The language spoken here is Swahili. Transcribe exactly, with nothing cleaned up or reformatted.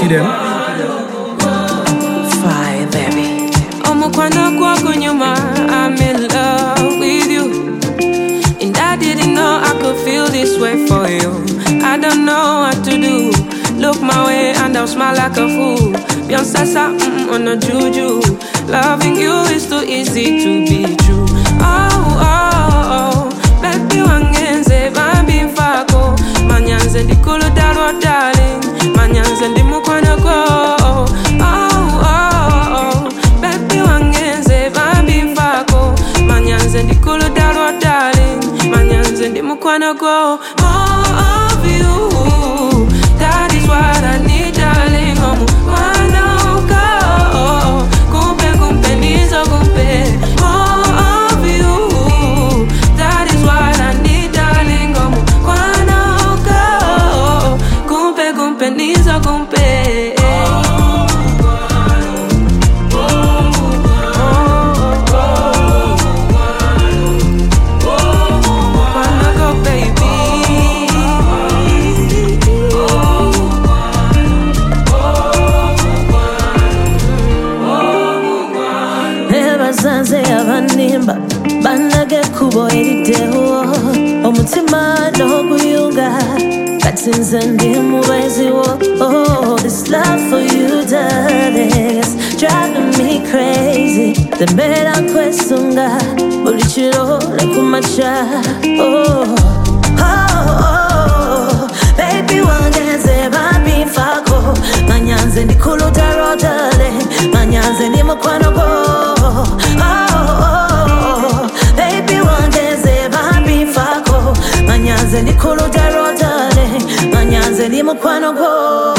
to them. Fire, baby. I'm in love with you, and I didn't know I could feel this way for you. I don't know what to do. Look my way and I'll smile like a fool. Beyonce mm, on a juju. Loving you is too easy to be true. Oh, oh, oh, baby wangenze bambi mfako. Manyanze ndi kulu dalo darling. Manyanze ndi mukwana go. Oh, oh, oh, baby wangenze bambi mfako. Manyanze ndi kulu dalo darling. Manyanze ndi mukwana go. More of you. That is what I need, darling. Oh, wanna go. Kumpe, kumpe, nizo kumpe. More of you. That is what I need, darling. Oh, wanna go. Kumpe, kumpe, nizo kumpe. Banage kubo editeho omutima no kuyunga katsinze ndi muwezi wo. Oh, this love for you, darling, is driving me crazy. The mera kwesunga buli chiro lekumacha. Oh, oh, oh, baby wangenze babi fako. Manyanze ndi kulu daro darling. Manyanze ndi mukwano go. Manyanze ndi kulu daro darling. Manyanze ndi mukwano go.